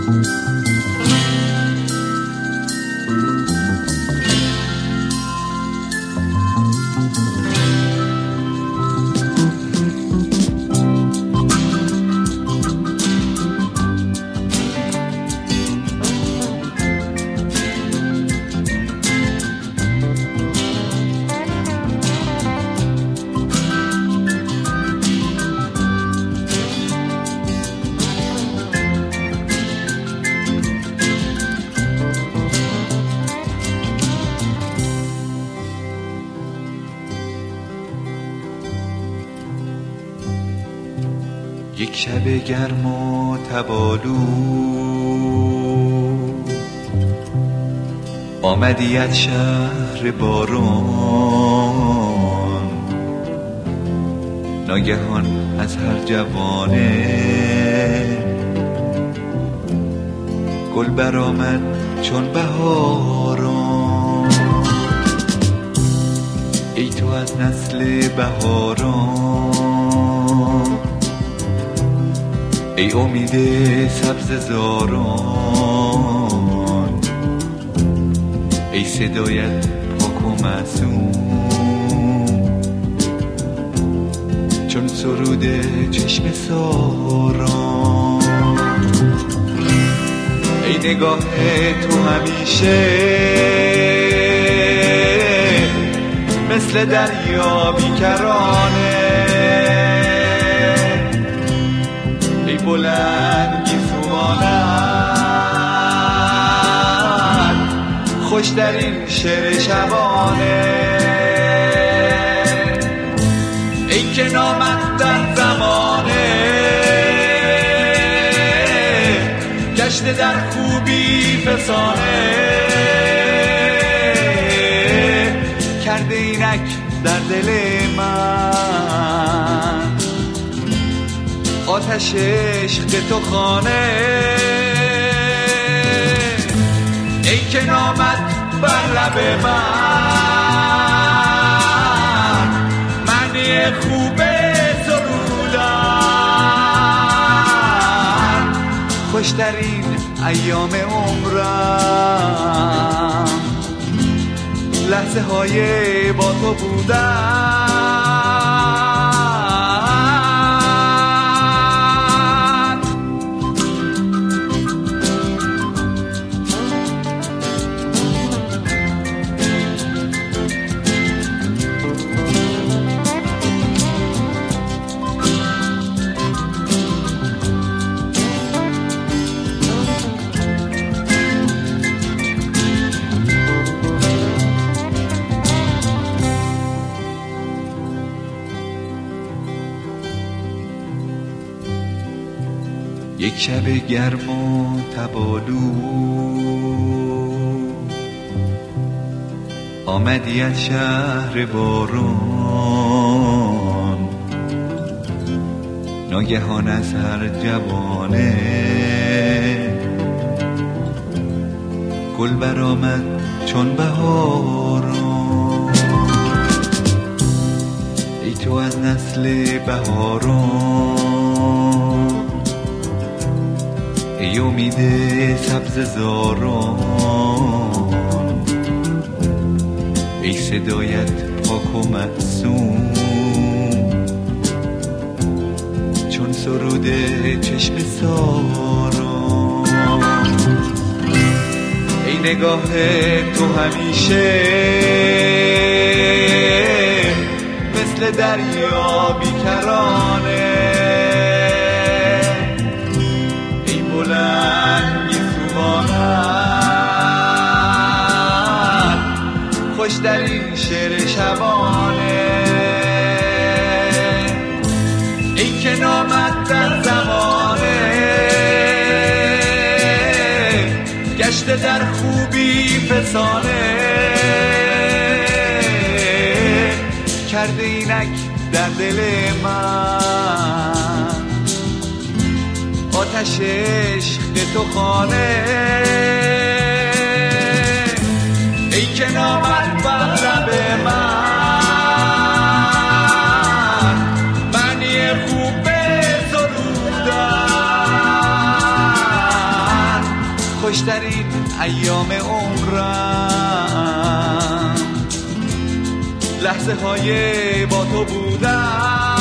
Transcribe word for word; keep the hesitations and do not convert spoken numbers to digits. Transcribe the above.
یک شب گرم و تبالو آمدی از شهر باران، ناگهان از هر جوانه گل برآمد چون بهاران. ای تو از نسل بهاران، ای امید سبز زاران، ای صدایت پاک و معصوم چون سرود چشم ساران. ای نگاه تو همیشه مثل دریا بیکرانه، ای بلند گیسوانت خوش در این شعر شبانه. ای که نامت در زمانه گشته در خوبی فسانه، کرده اینک در دل من آتش عشق تو خانه. ای که نامت بر لب من معنی خوب سرودن، خوشترین ایام عمرم لحظه های با تو بودن. یک شب گرم و تبالو آمدی از شهر باران، ناگهان از هر جوانه گل برآمد چون بهاران. ای تو از نسل بهاران، ای امید سبز زاران، ای صدایت پاک و معصوم چون سرود چشم ساران. ای نگاه تو همیشه مثل دریا بیکرانه، ای بلند گیسوانت خوش در این شعر شبانه. ای که نامت در زمانه گشته در خوبی فسانه، کرده اینک در دل من آتش عشق تو خانه. ای که نامت بر لب من معنی خوب سرودن، خوشترین ایام عمرم لحظه های با تو بودم.